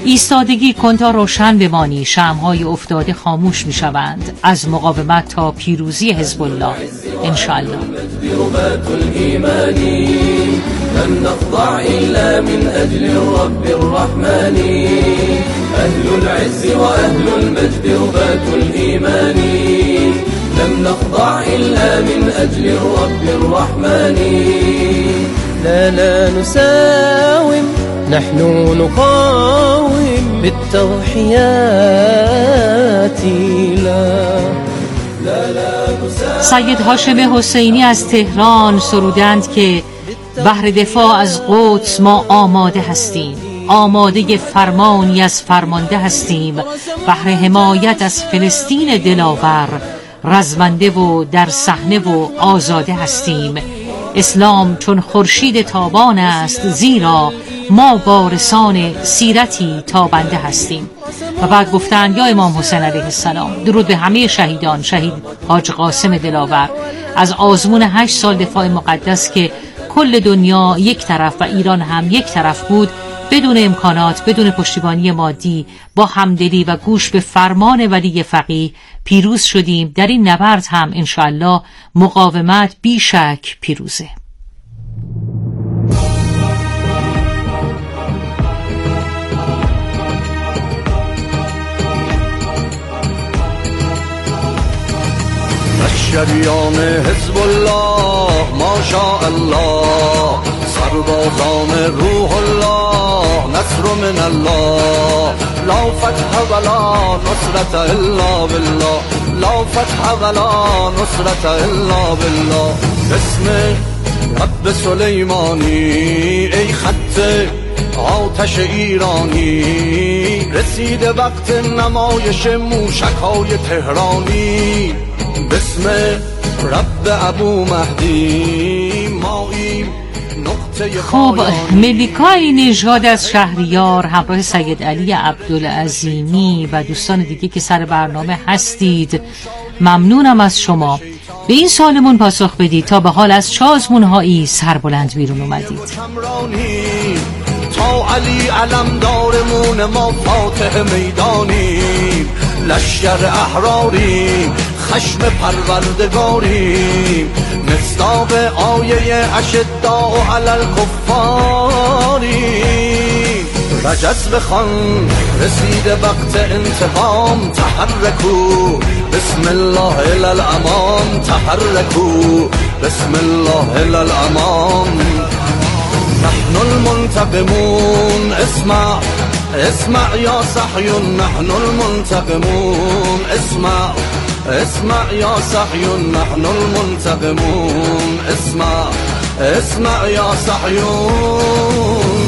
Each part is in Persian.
ایستادگی کن تا روشن بمانی، شمع‌های افتاده خاموش میشوند. از مقاومت تا پیروزی حزب الله انشاءالله. لن نخضع إلا من أجل الرب الرحمن، أهل العز وأهل المجد رباة الإيمان، لن نخضع إلا من أجل الرب الرحمن. لا نساوم، نحن نقاوم بالتضحيات. لا سید هاشم حسینی از تهران سرودند که بهر دفاع از قدس ما آماده هستیم، آماده فرمانی از فرمانده هستیم. بهر حمایت از فلسطین دلاور رزمنده و در صحنه و آزاده هستیم. اسلام چون خورشید تابان است، زیرا ما وارثان سیرتی تابنده هستیم. و بعد گفتند یا امام حسین علیه السلام، درود به همه شهیدان، شهید حاج قاسم دلاور از آزمون 8 سال دفاع مقدس که کل دنیا یک طرف و ایران هم یک طرف بود، بدون امکانات، بدون پشتیبانی مادی، با همدلی و گوش به فرمان ولی فقیه پیروز شدیم. در این نبرد هم انشاءالله مقاومت بیشک پیروزه. شریان حزب الله ماشاءالله، سربازان روح الله نصر من الله، لا فتح ولا نصرت الا بالله، لا فتح ولا نصرت الا بالله. بسم رب سلیمانی ای خط آتش ایرانی، رسیده وقت نمایش موشک‌های تهرانی. بسم رب ابو مهدی ماییم نقطه خب، ملیکای نژاد از شهریار همراه سید علی عبدالعظیمی و دوستان دیگه که سر برنامه هستید، ممنونم از شما. به این سالمون پاسخ بدید تا به حال از چه آزمون‌هایی سربلند بیرون اومدید. تا علی علمدارمون ما فاتح میدانیم، لشکر احراریم، خشم پروردگاریم، مصداق آیه اشداء علی الکفاریم. رجز بخوان رسید وقت انتقام، تحرکو بسم الله الی الامان، تحرکو بسم الله الی الامان. نحن المنتقمون اسمع اسمع یا صحیون، نحن المنتقمون اسمع اسمع یا صحیون، نحن المنتقمون اسمع اسمع یا صحیون.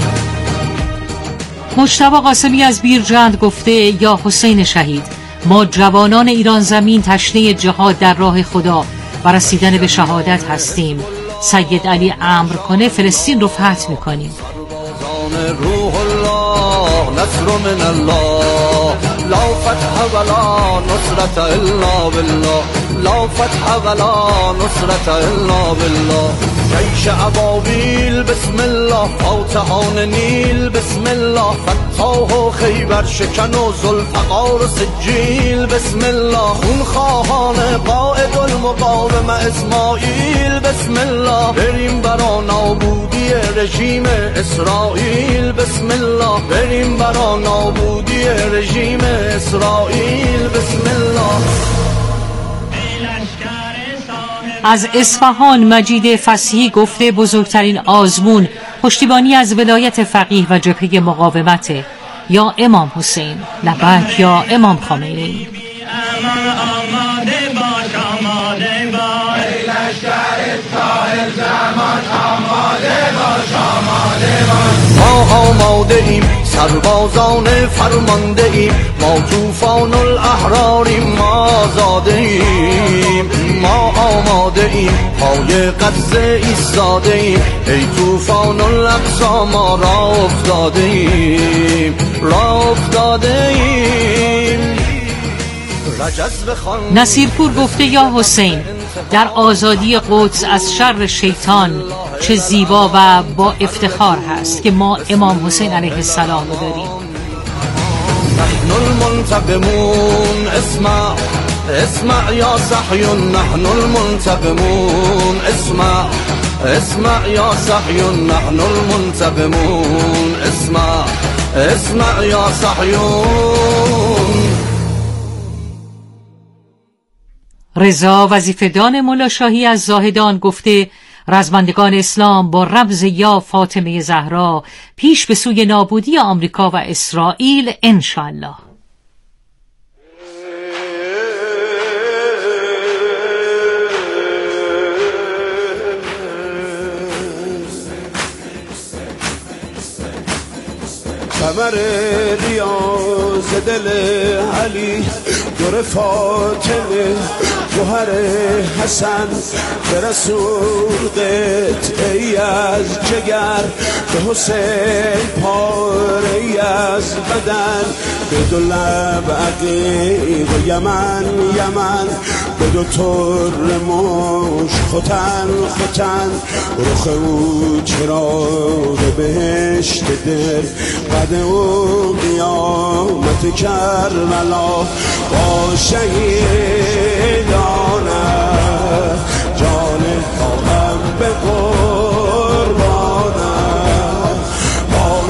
مجتبی قاسمی از بیرجند گفته یا حسین شهید، ما جوانان ایران زمین تشنه جهاد در راه خدا و رسیدن به شهادت هستیم. سید علی امر کنه فلسطین رو فتح میکنیم. روح الله نصر من الله، لا فتح ولا نصرت الا بالله، لا فتح ولا نصرت الا بالله. جیش ابابیل بسم الله، فاتحان نیل بسم الله، فتاح و خیبر شکن و ذوالفقار و سجیل بسم الله، خونخواهان قائد المقاومه اسماعیل بسم الله، بریم برا نابودی رژیم اسرائیل بسم الله، بریم برا نابودی رژیم اسرائیل بسم الله. از اصفهان مجید فصیحی گفته بزرگترین آزمون پشتیبانی از ولایت فقیه و جبهه مقاومته. یا امام حسین، لبک یا امام خامنه‌ای. ما آماده ایم سربازان فرمانده ایم، ما طوفان الاحراریم، ما آزاده ایم، ما آماده ایم پای غزه ایستاده ایم، ای طوفان الاقصی ما را افتاده ایم، را افتاده ایم. نصیرپور گفته یا حسین، در آزادی قدس از شر شیطان چه زیبا و با افتخار هست که ما امام حسین علیه السلام رو داریم. نحن المنتقمون اسمع اسمع يا صهيون نحن المنتقمون اسمع يا صهيون نحن المنتقمون اسمع يا صهيون. رضا وظیفه‌دان مولا شاهی از زاهدان گفته رزمندگان اسلام با رمز یا فاطمه زهرا پیش به سوی نابودی آمریکا و اسرائیل انشاءالله. قمر ریاض دل علی دور فاطمه جوهر حسن به رسول قطعی از جگر به حسین پاره از بدن به دو لب عقیق و یمن به دو طور مش ختن رخ او چراغ بهشت دل بعد او قیامت کربلا با شهیدانه جان خواهم به قربانه با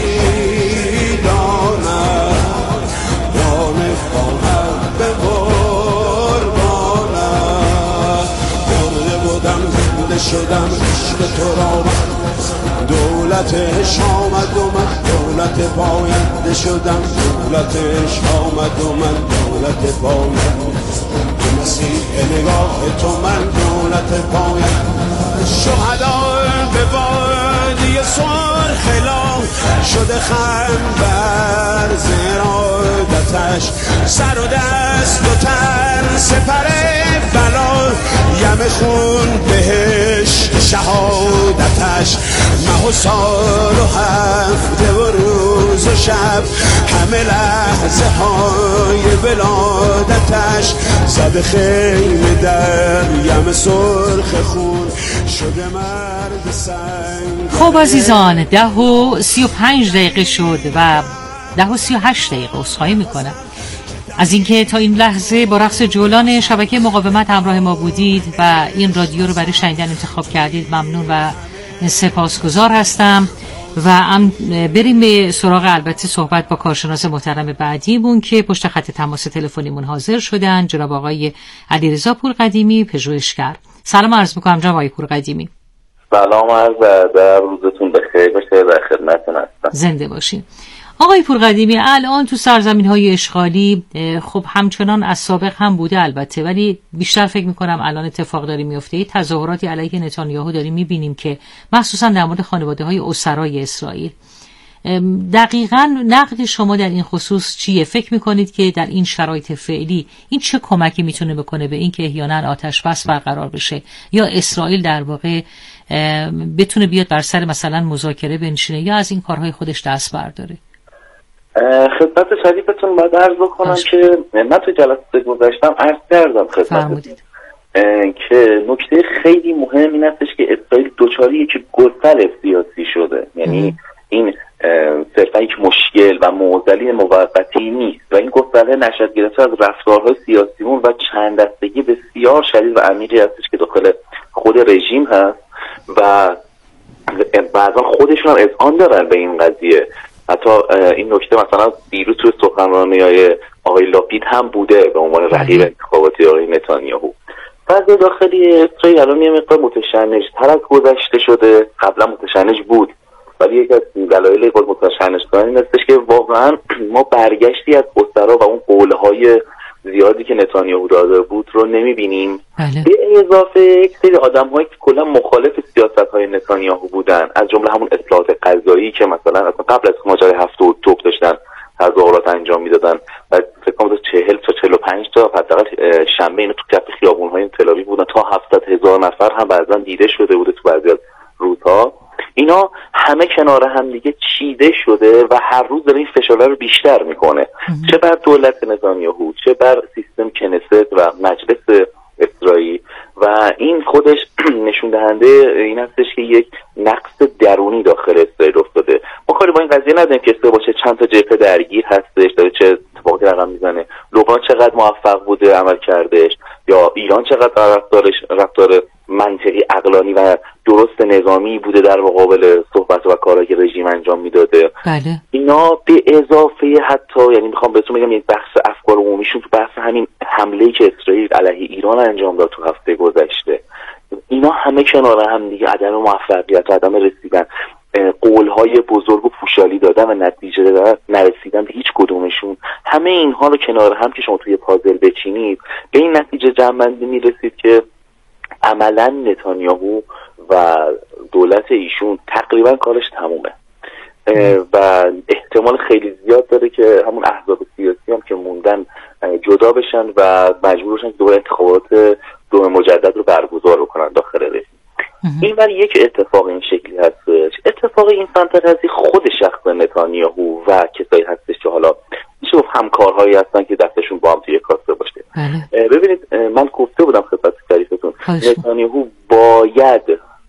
شهیدانه جان خواهم به قربانه مرده بودم زنده شدم عشق تو را دولتش آمد و من دولت پاینده شدم دولتش آمد و من دولت پاینده مسیح نگاه تو من دولت پاینده شهدا به وادی سرخ لا شده خنبر زرادتش سر و دست و تن سپر بلا یم خون بهشت شهادتش ماه و سال و هفته و روز و شب همه لحظه های ولادتش زد خیمه در یم سرخ خون شده مرد سنگ. خب عزیزان 10:35 شد و 10:38 عذرخواهی میکنم از اینکه تا این لحظه با رقص جولان شبکه مقاومت همراه ما بودید و این رادیو رو برای شنیدن انتخاب کردید. ممنون و سپاسگزار هستم و بریم به سراغ البته صحبت با کارشناس محترم بعدیمون که پشت خط تماس تلفنیمون حاضر شدن، جناب آقای علیرضا پورقدیمی پژوهشگر. سلام عرض می‌کنم جناب آقای پورقدیمی. سلام عرض در روزتون بخیر باشه، در خدمتتون هستم. زنده باشین. آقای پورقدیمی، الان تو سرزمین‌های اشغالی خب همچنان از سابق هم بوده البته، ولی بیشتر فکر می‌کنم الان اتفاق داره میفته. تظاهراتی علیه نتانیاهو داریم می‌بینیم که مخصوصا در مورد خانواده‌های اسرای اسرائیل. دقیقاً نقد شما در این خصوص چیه؟ فکر می‌کنید که در این شرایط فعلی این چه کمکی میتونه بکنه به این که احیانا آتش بس برقرار بشه یا اسرائیل در واقع بتونه بیاد بر سر مثلا مذاکره بنشینه یا از این کارهای خودش دست برداره؟ خدمت شریفتون باید عرض بکنم که من تو جلسه گذاشتم عرض کردم خدمتتون که نکته خیلی مهم این هستش که اسرائیل دوچاری یک گسل سیاسی شده. یعنی این صرفا یک مشکل و معضلی موقتی نیست و این گسله نشأت گرفته از رفتارهای سیاسیون و چند دستگی بسیار شدید و عمیقی هستش که داخل خود رژیم هست و بعضا خودشون هم اذعان دارن به این قضیه. حتی این نکته مثلا دیروز توی سخنرانی‌های آقای لاپید هم بوده به عنوان رقیب انتخاباتی آقای نتانیاهو. وضع داخلی اسرائیل الان یه مقدار متشنج‌تر از گذشته شده. قبلا متشنج بود ولی یک از دلایل متشنج شدن این هستش که واقعا ما برگشتی از اسرا و اون قول‌های زیادی که نتانیاهو داده بود رو نمی‌بینیم. به اضافه یک سری آدم‌هایی که کلا مخالف سیاست‌های نتانیاهو بودن، از جمله همون اصلاحات قضایی که مثلا قبل از ماجرای 7 اکتبر داشتن تظاهرات انجام میدادن و فکر کنم 40 تا 45 تا حداقل شنبه اینو تو کف خیابون‌های تل‌آویو بودن تا 700,000 نفر هم بعضا دیده شده بوده تو بعضی از روزها. اینا همه کنار هم دیگه چیده شده و هر روز داره این فشار رو بیشتر میکنه، چه بر دولت نتانیاهو چه بر سیستم کنست و مجلس اسرائیل و این خودش نشون دهنده این هستش که یک نقص درونی داخل اسرائیل افتاده. ما کاری با این قضیه نداریم که اسرائیل باشه چند تا جبهه درگیر هستش، داره چه اتفاقی رقم میزنه، لبنان چقدر موفق بوده عمل کردش، یا ایران چقدر رفتار منطقی عقلانی و درست نظامی بوده در مقابل صحبت و کارهایی که رژیم انجام میداده. بله. اینا به اضافه حتی یعنی میخوام بهتون بگم یک بحث افکار عمومیشون تو بحث همین حمله‌ای که اسرائیل علیه ایران انجام داد تو هفته گذشته، اینا همه کنار هم دیگه عدم موفقیت و عدم رسیدن، قولهای بزرگ و پوشالی دادن و نتیجه نرسیدن به هیچ کدومشون، همه اینها رو کنار هم که شما توی پازل بچینید به این نتیجه جمع‌بندی میرسید که عملا نتانیاهو و دولت ایشون تقریبا کارش تمومه و احتمال خیلی زیاد داره که همون احزاب سیاسی هم که موندن جدا بشن و مجبور بشن که دوباره انتخابات دوم مجدد رو برگزار بکنن داخل رژیم. این ولی یک اتفاق این شکلی هستش. اتفاق این سمت قضیه خود شخص نتانیاهو و کسایی هستش که حالا میشه گفت همکارهایی هستن که دستشون با هم توی کاسه باشه. ببینید من گفته بودم خدمت شریفتون نتانیاهو باید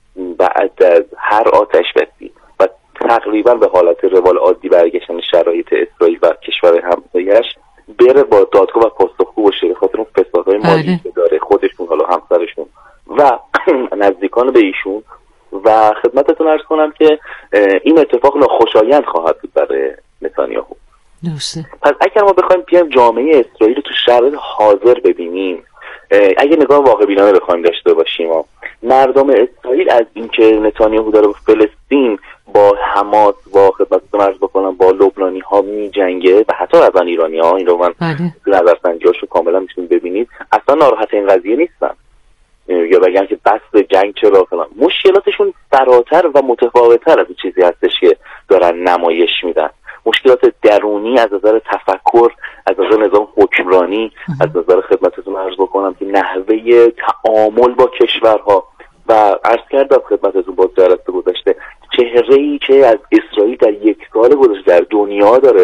بعد از هر آتش بسی و تقریبا به حالت روال عادی برگشتن شرایط اسرائیل و کشور همسایه‌اش بره با دادگاه و پاسخگو باشه به خاطر اون فسادهای مالی که داره خودشون حالا همسرشون و نزدیکان به ایشون. و خدمتتون عرض کنم که این اتفاق ناخوشایند خواهد بود برای نتانیاهو. درسته. پس اگر ما بخوایم بیایم جامعه اسرائیل رو تو شرایط حاضر ببینیم، اگه نگاه واقع بینانه بخوایم داشته باشیم، مردم اسرائیل از اینکه نتانیاهو داره با فلسطین با حماس با خدمتتون عرض بکنم با لبنانی ها می جنگه و حتی از ایرانی ها، این رو من نظرسنجی‌هاشو کاملا میتونید ببینید، اصلا ناراحت این قضیه نیستن یا بگن که بس جنگ چرا فلان. مشکلاتشون فراتر و متفاوت‌تر از چیزی هستش که دارن نمایش میدن. مشکلات درونی از نظر تفکر، از نظر نظام حکمرانی، از نظر خدمتتون عرض بکنم که نحوه تعامل با کشورها و عرض کردم خدمتتون با جلسه گذشته چهره‌ای که از اسرائیل در یک سال گذشته در دنیا داره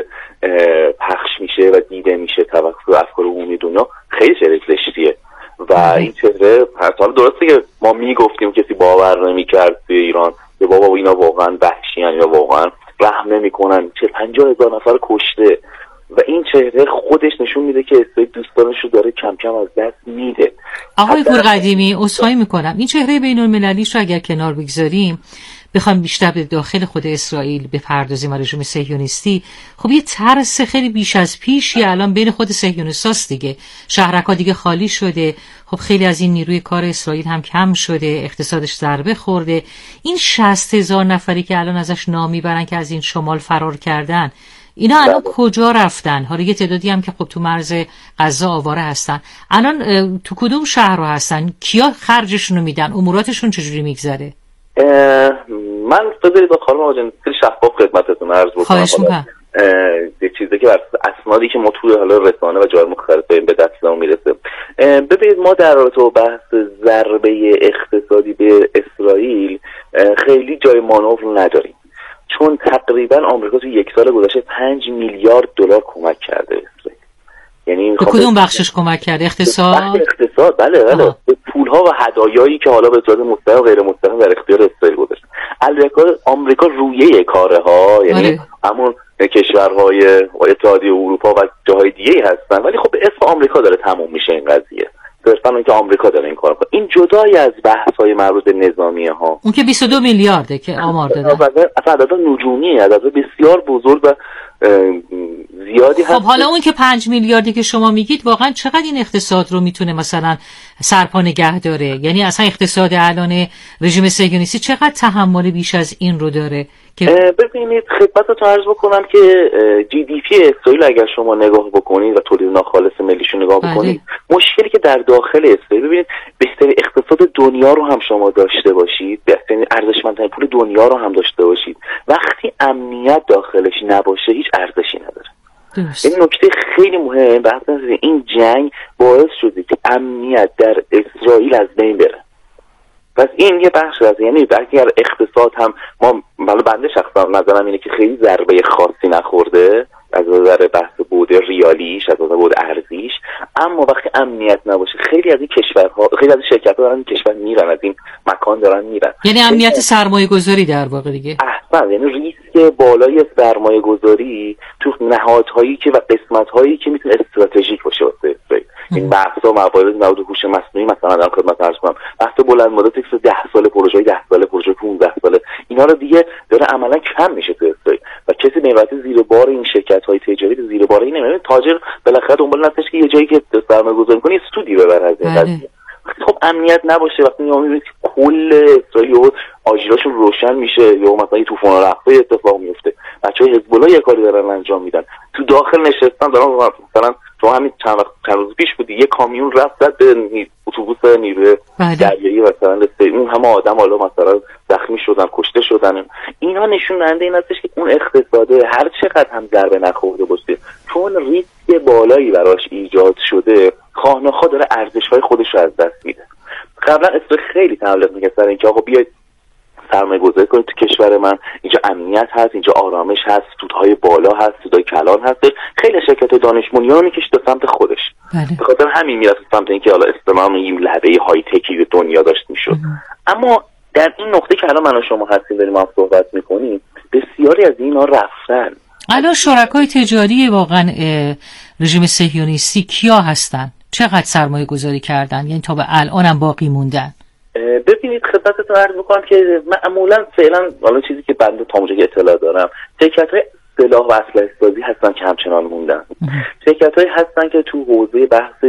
پخش میشه و دیده میشه توسط افکار عمومی دنیا خیلی چهره زشتیه و این چهره حالا درسته که ما میگفتیم کسی باور نمی‌کرد توی ایران که بابا اینا واقعا وحشیان یا واقعا رحم نمی‌کنن، 40-50 نفر کشته و این چهره خودش نشون میده که اسرائیل دوستانش رو داره کم کم از دست میده. آقای پورقدیمی عذرخواهی میکنم، این چهره بین‌المللیش رو اگر کنار بگذاریم بخوایم بیشتر به داخل خود اسرائیل بپردازیم و رژیم صهیونیستی، خب یه ترس خیلی بیش از پیشی الان بین خود صهیونیستاست دیگه. شهرک‌ها دیگه خالی شده، خب خیلی از این نیروی کار اسرائیل هم کم شده، اقتصادش ضربه خورده. این 60,000 نفری که الان ازش نام میبرن که از این شمال فرار کردن، اینا الان کجا رفتن؟ حالا یه تعدادی هم که خب تو مرز غزه آواره هستن، الان تو کدوم شهر هستن؟ کیا خرجشون رو میدن؟ اموراتشون چجوری میگذره؟ من بذارید با خانم آقا جان خیلی شفاف خدمتتون عرض بکنم. خواهش میکنم. یه چیزی که اسنادی که ما توی حالا رسانه و جای مختلف به دستمون میرسه. ببینید ما در رابطه با بحث ضربه اقتصادی به اسرائیل خیلی جای مانور نداریم، چون تقریبا آمریکا توی یک سال گذشته 5 میلیارد دلار کمک کرده اسرائیل. یعنی به کدوم بخشش کمک کرده؟ اقتصاد بله پول‌ها و هدایایی که حالا به صورت مستقیم و غیر مستقیم در اختیار اسرائیل گذاشته. آمریکا رویه کاره ها، یعنی همون کشورهای اتحادیه اروپا و جاهای دیگه هستن، ولی خب به اسم آمریکا داره تموم میشه این قضیه. صرفاً اینکه آمریکا داره این کار می‌کنه. این جدای از بحث‌های مربوط به نظامیه ها. اون که 22 میلیارده که آمار دادن. اصلا عدد نجومیه، عدد بسیار بزرگ و زیادی هست. خب حالا اون که 5 میلیاردی که شما میگید واقعا چقدر این اقتصاد رو میتونه مثلا سرپا نگه داره؟ یعنی اصلا اقتصاد الان رژیم صهیونیستی چقدر تحمل بیش از این رو داره؟ که ببینید خدمتتون عرض بکنم که جی دی پی اسرائیل اگر شما نگاه بکنید و تولید ناخالص ملیشو نگاه بکنید، مشکلی که در داخل اسرائیل، ببینید بهترین اقتصاد دنیا رو هم شما داشته باشید، بهترین ارزشمندترین پول دنیا رو هم داشته باشید، وقتی امنیت داخلش نباشه هیچ ارزشی نداره. این نکته خیلی مهمه. بحث این جنگ باعث شده که امنیت در اسرائیل از بین بره. پس این یه بخش از، یعنی اگر اقتصاد هم ما بنده شخصا نظرم اینه که خیلی ضربه خاصی نخورده از نظر بحث بود ریالیش، از نظر بود ارزیش، اما وقتی امنیت نباشه خیلی از این کشورها، خیلی از این شرکت‌ها دارن این کشور میرن، از این مکان دارن میرن. یعنی امنیت سرمایه‌گذاری در واقع دیگه. اصلا یعنی ریسک بالای سرمایه گذاری تو نهادهایی که و قسمت‌هایی که میتونه استراتژیک باشه واسه اسرائیل. این بحثا موارد نبود هوش مصنوعی مثلا در خدمت عرض کنم، بحث بلند مدت 10 سال پروژه 10 سال پروژه 15 ساله اینا رو دیگه داره عملا کم میشه تو اسرائیل و کسی نمی‌بینه زیر بار این شرکت‌های تجاری زیر بار این نمی‌بینه. تاجر بالاخره دنبال نتش که یه جایی که سرمایه گذاری کنه سودی ببره از این قضیه. خب امنیت نباشه وقتی می‌بینید کل اسرائیل آژیراشون روشن میشه یا مثلا یه طوفان رفته اتفاق میفته، بچهای حزب الله یه کاری دارن انجام میدن تو داخل نشستن دارن مثلا تو همین چند روز پیش بودی یه کامیون رفت زد به اتوبوس نیروی دریایی مثلا اون همه آدم حالا مثلا زخمی شدن کشته شدن. اینا نشون دهنده این هستش که اون اقتصاده هر چقدر هم ضربه نخورده باشه چون ریسک بالایی براش ایجاد شده خواه نخواه داره ارزش‌های خودش رو از دست میده. قبلا اسرائیل خیلی تبلیغ می‌کرد سر اینکه آقا بیاید سرمایه گذاری کنید تو کشور من، اینجا امنیت هست، اینجا آرامش هست، سودهای بالا هست، سودهای کلان هست. خیلی شرکت دانش بنیان میکشه تا سمت خودش. به خاطر همین میرفت سمت اینکه حالا استمام این لبه های تکی به دنیا داشت میشد. اما در این نقطه که الان من و شما هستیم داریم هم صحبت میکنیم بسیاری از اینا رفتن. الان شرکای تجاری واقعا رژیم صهیونیستی کیا هستن؟ چقدر سرمایه گذاری کردن؟ یعنی تا به الان هم باقی موندن؟ ببینید خدمتتون عرض میکنم که معمولا فعلا حالا چیزی که بنده تا اونجا اطلاع دارم شرکت‌های سلاح و اسلحه سازی هستن که همچنان موندن. شرکت‌هایی هستن که تو حوزه بحث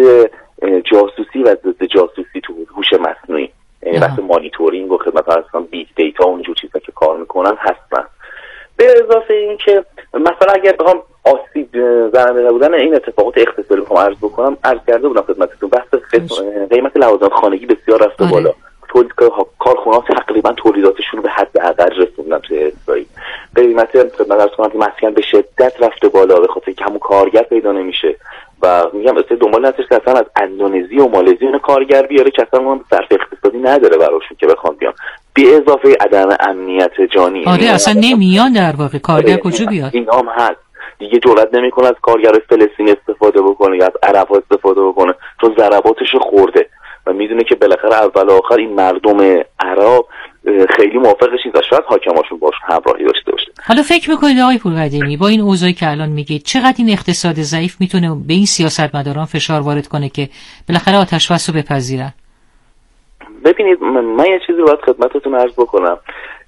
جاسوسی و ضد جاسوسی تو هوش مصنوعی یعنی بحث مانیتورینگ و خدمت عرض کنم بیگ دیتا و اونجور چیزا که کار میکنن هستن. به اضافه این که مثلا اگر بخوام آسیب زننده بودن این اتفاقات اقتصادی بخوام عرض بکنم عرض کرده بودم خدمتتون بحث قیمت لوازم خانگی بسیار رفته بالا. کارخونه‌ها تقریبا تولیداتشون رو به حد اقل رسوندن توی اسرائیل. قیمت مسکن به شدت رفته بالا به خاطر کم کارگر پیدا نمیشه و میگم اسرائیل دنبال نتش که اصلا از اندونزی و مالزی اون کارگر بیاره که اصلا اون صرف اقتصادی نداره براشون که بخوام بیان. به اضافه عدم امنیت جانی. آره اصلا نمیان در واقع کارگر کجا بیاد؟ این هم هست. دیگه جرئت نمیکنه از کارگرای فلسطینی استفاده بکنه یا از عرب‌ها استفاده بکنه چون ضرباتش خورده و میدونه که بالاخره اول و آخر این مردم عرب خیلی موافقش نیست. شاید حاکماشون باش همراهی داشته باشه. حالا فکر میکنید آقای پورقدیمی با این اوضاعی که الان میگید چقدر این اقتصاد ضعیف میتونه به این سیاستمداران فشار وارد کنه که بالاخره آتش‌بس رو بپذیرن؟ ببینید من یه چیزی رو باید خدمتتون عرض بکنم.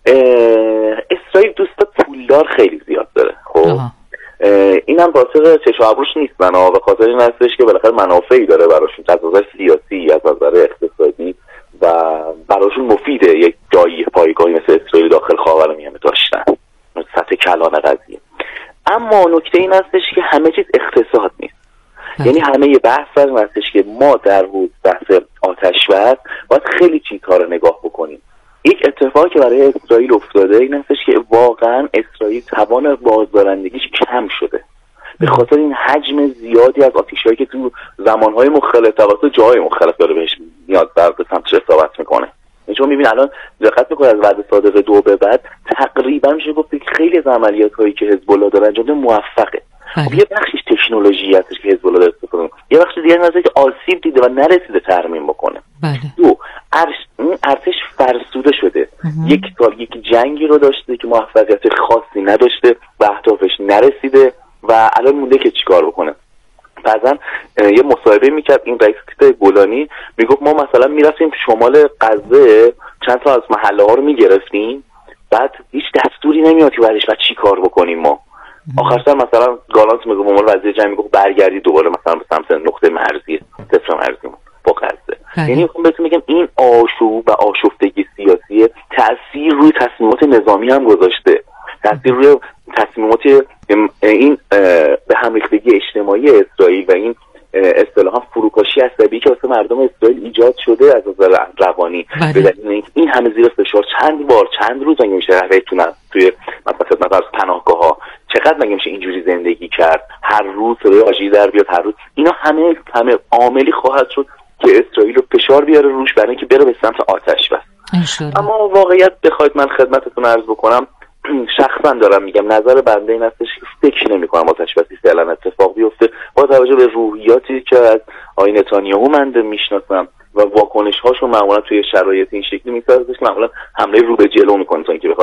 اسرائیل دوستا پولدار خیلی زیاد داره. خب اینم واسه چشم ابروش نیستن و به خاطر این هستش که بالاخره منافعی داره براشون از نظر سیاسی از نظر اقتصادی و براشون مفیده یک جایی پایگاهی مثل اسرائیل داخل خاورمیانه داشتن سطح کلان قضیه. اما نکته این هستش که همه چیز اقتصاد نیست. یعنی همه بحث این هستش که ما در حوزه بحث آتش‌بس باید خیلی چیزها رو نگاه بکنیم. یک اتفاقی که برای اسرائیل افتاده این هستش که واقعا اسرائیل توان بازدارندگیش کم شده به خاطر این حجم زیادی از آتش‌هایی که تو زمانهای مختلف توسط جاهای مختلف داره بهش نیاز در به سمتش اصابت میکنه. چون میبین الان دقت میکنه از وعده صادق 2 به بعد تقریبا میشه گفت که خیلی از عملیات‌هایی که حزب الله داره انجام میده موفقه. یه بخشش تکنولوژی هستش که حزب الله داره استفاده میکنه، یه بخش دیگه هستش که آسیب دیده و نرسیده ترمیم بکنه. دو ارتش فرسوده شده. یک سال یک جنگی رو داشته که موفقیت خاصی نداشته و اهدافش نرسیده و الان مونده که چیکار بکنه. بعضن یه مصاحبه میکرد این رئیس گولانی میگفت ما مثلا میرفتیم شمال غزه چند تا از محله ها رو میگرفتیم بعد هیچ دستوری نمیاد که بعدش بعد چی کار بکنیم ما. آخر سر مثلا گالانت میگه به عنوان وزیر جنگ میگه برگردی دوباره مثلا به سمت نقطه مرزی صفر مرزی با غزه. یعنی میخوام بهتون میگم این آشوب و آشفتگی سیاسی تأثیر روی تصمیمات نظامی هم گذاشته، تأثیر روی تصمیمات این به هم ریختگی اجتماعی اسرائیل و این اصطلاحا فروپاشی عصبی که واسه مردم اسرائیل ایجاد شده از نظر روانی به دلیل این همه زیر فشار چند روز مگه میشه بتونن توی مثلا پناهگاه‌ها چقدر مگه میشه اینجوری زندگی کرد، هر روز روی آژیر در بیاد، هر روز اینا همه عاملی خواهد شد که اسرائیل رو فشار بیاره روش برای اینکه بره به سمت آتش بس. اما واقعیت بخواید من خدمتتون عرض بکنم شخصا دارم میگم نظر بنده این هستش که فکر نمی‌کنم آتش بسی فعلا اتفاق بیفته با توجه به روحیاتی که از آقای نتانیاهو من میشناسم و واکنش‌هاشو معمولا توی شرایط این شکلی می‌سازه که معمولا حمله رو به جلو می‌کنه تا اینکه بخواد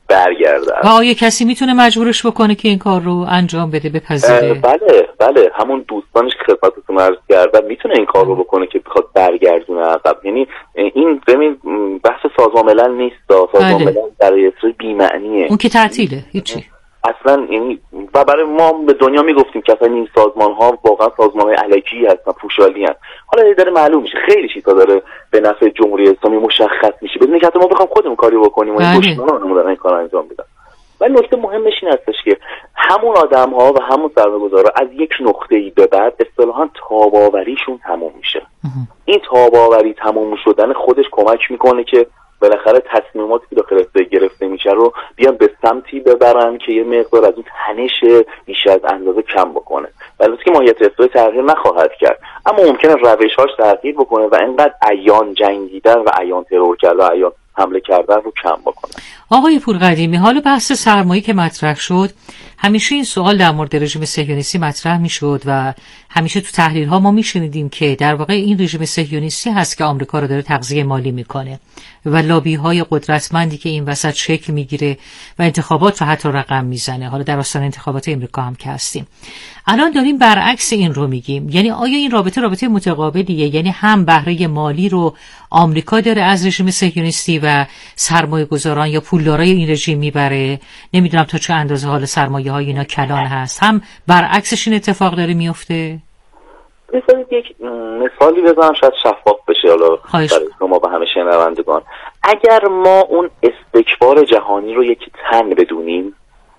برگرده. و آیا کسی میتونه مجبورش بکنه که این کار رو انجام بده، بپذیره؟ بله همون دوستانش که خدمتتون عرض کردم میتونه این کار رو بکنه که بخواد برگردونه عقب. یعنی این ببین بحث سازمان ملل نیست، سازمان ملل برای اسرائیل بی‌معنیه، اون که تعطیله، هیچی اصلا. یعنی و برای ما به دنیا میگفتیم که اصلا این سازمان ها واقعا سازمان های الکی هستن، پوشالی هستن. حالا داره معلوم میشه خیلی چیزا داره به نفع جمهوری اسلامی مشخص میشه بدون که حتی ما بخوام خودمون کاری بکنیم و این دشمنان دارن این کارو انجام میدن. ولی نکته مهمش این هستش که همون آدم ها و همون سرمایه‌گذارا از یک نقطه‌ای به بعد اصطلاحاً تاب‌آوریشون تموم میشه. این تاب‌آوری تموم شدن خودش کمک میکنه که بالاخره تصمیماتی که داخل اسرائیل گرفته میشه رو بیان به سمتی ببرن که یه مقدار از اون تنش بیش از اندازه کم بکنه. البته که ماهیت اسرائیل تغییر نخواهد کرد، اما ممکنه روش‌هاش تغییر بکنه و اینقدر عیان جنگیدن و عیان ترور کردن و عیان حمله کردن رو کم بکنه. آقای پورقدیمی، حالا بحث سرمایه که مطرح شد، همیشه این سوال در مورد رژیم صهیونیستی مطرح میشد و همیشه تو تحلیل‌ها ما میشنیدیم که در واقع این رژیم صهیونیستی هست که آمریکا رو داره تغذیه مالی میکنه و لابی‌های قدرتمندی که این وسط شکل میگیره و انتخابات رو حتی رقم میزنه. حالا در آستانه انتخابات امریکا هم که هستیم. الان داریم برعکس این رو میگیم. یعنی آیا این رابطه متقابلیه؟ یعنی هم بهره مالی رو آمریکا داره از رژیم صهیونیستی و سرمایه‌گذاران یا پولدارای این رژیم میبره، نمیدونم تا چه اندازه حال سرمایه‌های اینا کلان هست، هم برعکسش این اتفاق داره میفته؟ بذارید یک مثالی بزنم شاید شفاف بشه حالا برای شما و همه شنوندگان. اگر ما اون استکبار جهانی رو یک تن بدونیم،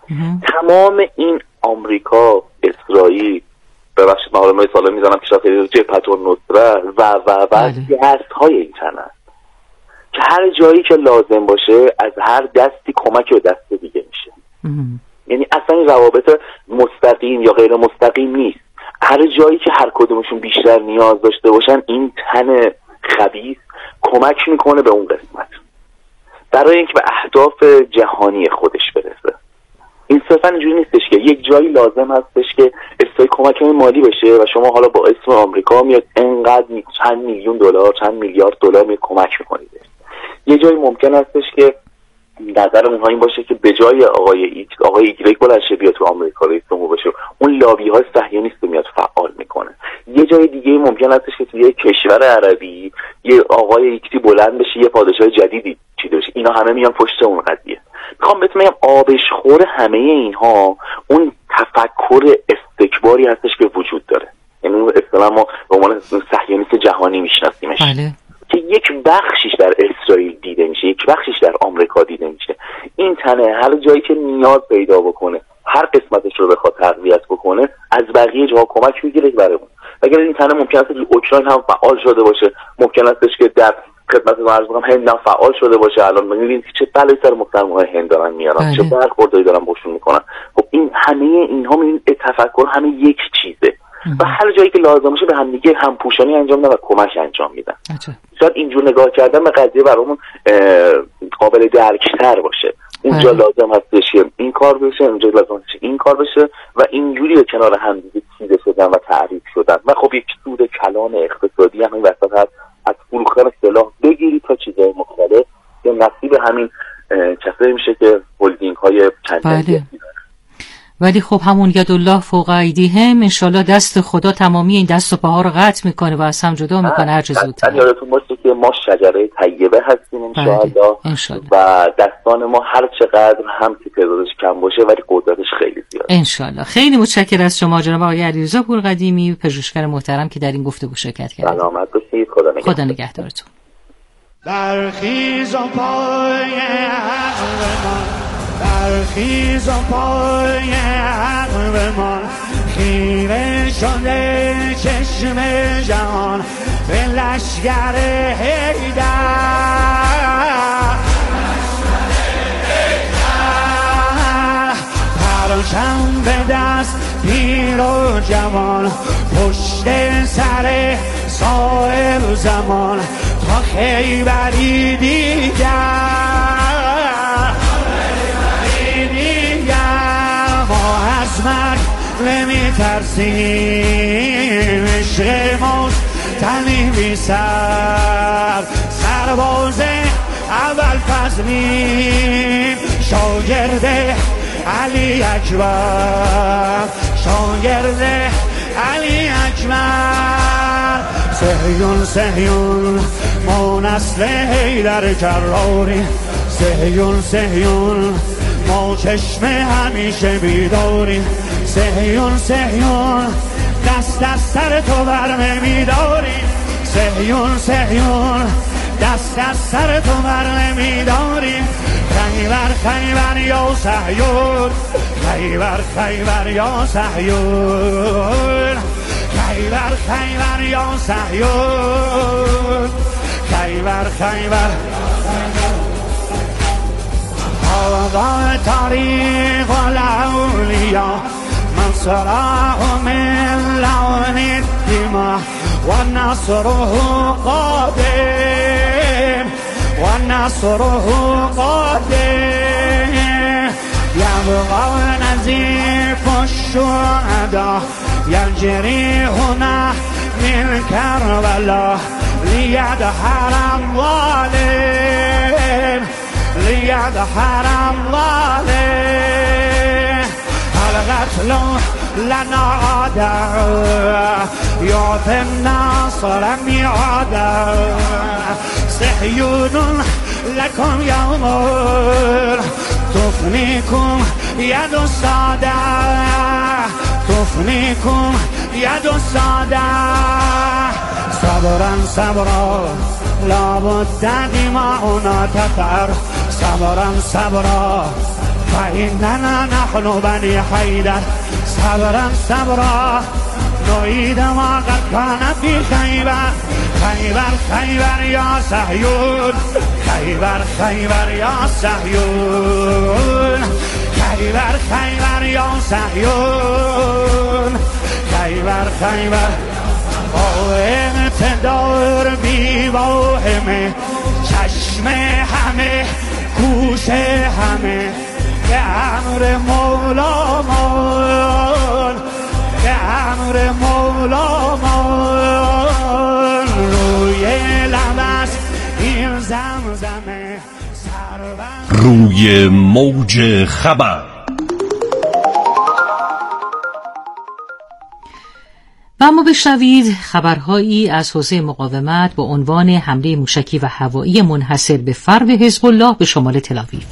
تمام این آمریکا، اسرائیل، ببخشید من حالا مثالا میزنم که شاید جبهت النصره و دست‌های این تن هست که هر جایی که لازم باشه از هر دستی کمک به دست دیگه میشه. یعنی اصلا این روابط مستقیم یا غیر مستقیم نیست. هر جایی که هر کدومشون بیشتر نیاز داشته باشن این تن خبیث کمک میکنه به اون قسمت برای اینکه به اهداف جهانی خودش برسه. این صرفا اینجوری نیستش که یک جایی لازم هستش که اسرائیل کمک مالی بشه و شما حالا با اسم آمریکا میاد انقدر چند میلیون دلار، چند میلیارد دلار میاد کمک میکنید. یه جایی ممکن هستش که نظر اونها این باشه که به جای آقای ایگرگ بلند شه بیا تو آمریکا رئیس جمهور بشه، اون لابی های صهیونیست رو میاد فعال میکنه. یه جای دیگه ممکن هستش که توی کشور عربی یه آقای ایکتی بلند بشه، یه پادشاه جدیدی چیده بشه، اینا همه میان پشت اون قضیه. میخوام بهتون بگم آبشخور همه اینها اون تفکر استکباری هستش که وجود داره. یعنی اصطلاحاً ما به عنوان صهیونیست جهانی میشناسیمش. که یک بخشیش در اسرائیل دیده میشه، یک بخشیش در آمریکا دیده میشه. این تنه هر جایی که نیاز پیدا بکنه، هر قسمتش رو بخواد تقویت بکنه، از بقیه جاها کمک میگیره برای اون. اگر این تنه ممکن است که اوکراین هم فعال شده باشه، ممکن است که در خدمتتون عرض کنم هند هم فعال شده باشه. الان میبینید چه بلایی سر مسلمان‌های هند دارن میارن، چه برخوردایی دارن باشون میکنن. خب این همه اینها میبینید تفکر همه یک چیزه و هر جایی که لازم باشه به هم دیگه همپوشانی انجام میدن و کمک انجام میدن. شاید اینجور نگاه کردن به قضیه برامون قابل درک‌تر باشه. اونجا لازم هستش که این کار بشه، اونجا لازم هستش این کار بشه و اینجوری به کنار هم دیگه چیده شدن و تعریف شدن. و خب یک سود کلان اقتصادی هم این وسط هست، از فروختن سلاح بگیری تا چیزهای مختلف که نصیب همین کسایی میشه که هولدینگ های چندانی. ولی خب همون یدالله فوق ایدیهم، انشالله دست خدا تمامی این دست و پاها رو قطع میکنه و از هم جدا میکنه هر چه زودتر. یادتون باشه که ما شجره طیبه هستیم انشالله و دستان ما هر چقدر هم که تعدادش کم باشه ولی قدرتش خیلی زیاده انشالله. خیلی متشکرم از شما جناب آقای علیرضا پورقدیمی، پژوهشگر محترم که در این گفتگو شرکت کردید. سلامت باشید. خدا نگهدارتون. برخیز پای برخیز پای عقبمان، خیره شده چشم جهان به لشگر حیدر. پرچم به دست پیر و جوان، پشت سر صاحب زمان تا خیبری دیگر. نمی ترسیم، عشق ماست تنی سر، سرباز اول فضلیم، شاگرد علی اکبر، شاگرد علی اکبر. صهیون صهیون ما نسل حیدر کراری، صهیون صهیون ما چشم همیشه بیداریم. صهیون صهیون دست از سر تو برمه میداریم. صهیون صهیون دست از سر تو برمه میداریم. خیبر خیبر یا صهیون، خیبر خیبر یا صهیون، خیبر خیبر یا صهیون، خیبر خیبر. هذا طريق الأولياء من سراه من لون الدماء ونصره قادم، ونصره قادم. يبقى نزيف الشهداء يجري هنا من كربلاء ليدحر الظالم، ليدحر الظالم. القتل لنا عادة يعطي الناصر ميعادا. صهيون لكم يوم تفنيكم يد السادة، تفنيكم يد السادة. صبرا صبرا لابد دماؤنا تطهر، صبرا صبرا فإننا نحن بني حيدر. صبرا صبرا نعيد ما قد كان في خيبر. خيبر خيبر يا صهيون، خيبر خيبر يا صهيون، خيبر خيبر يا صهيون، خيبر خيبر. اقتدار بی واهمه، چشم همه گوش همه به امر مولامان، به امر مولامان. روی لب است این زمزمه روی موج خبر. و اما بشنوید خبرهایی از حوزه مقاومت با عنوان حمله موشکی و هوایی منحصر به فرد حزب الله به شمال تل‌آویو.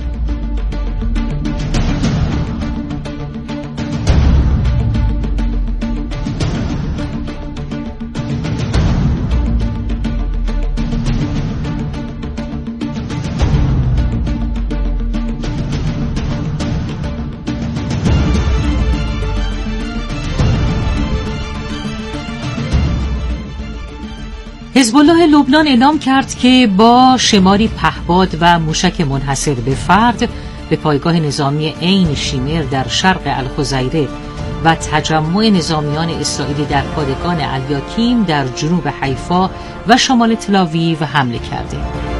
حزب الله لبنان اعلام کرد که با شماری پهپاد و موشک منحصر به فرد به پایگاه نظامی عین شیمر در شرق الخزیره و تجمع نظامیان اسرائیلی در پادگان الیاکیم در جنوب حیفا و شمال تل‌آویو حمله کرده.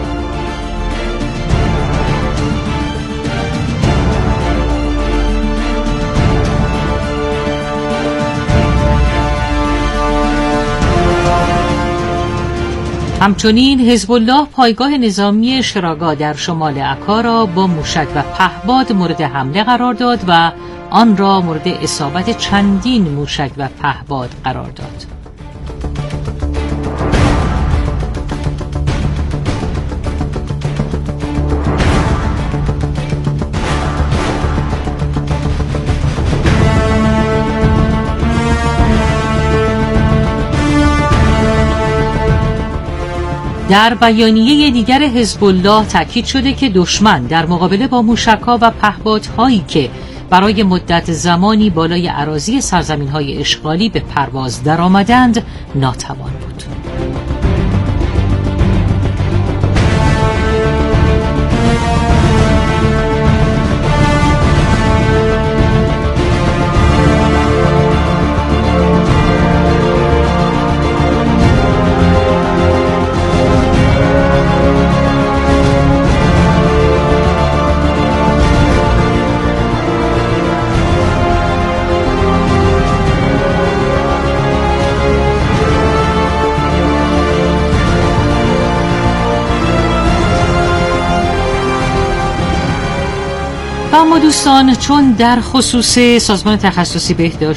همچنین حزب الله پایگاه نظامی شراگا در شمال عکا را با موشک و پهپاد مورد حمله قرار داد و آن را مورد اصابت چندین موشک و پهپاد قرار داد. در بیانیه دیگر حزب الله تاکید شده که دشمن در مقابله با موشک‌ها و پهپادهایی که برای مدت زمانی بالای اراضی سرزمین‌های اشغالی به پرواز درآمدند ناتوان بود. و اما دوستان، چون در خصوص سازمان تخصصی بهداشت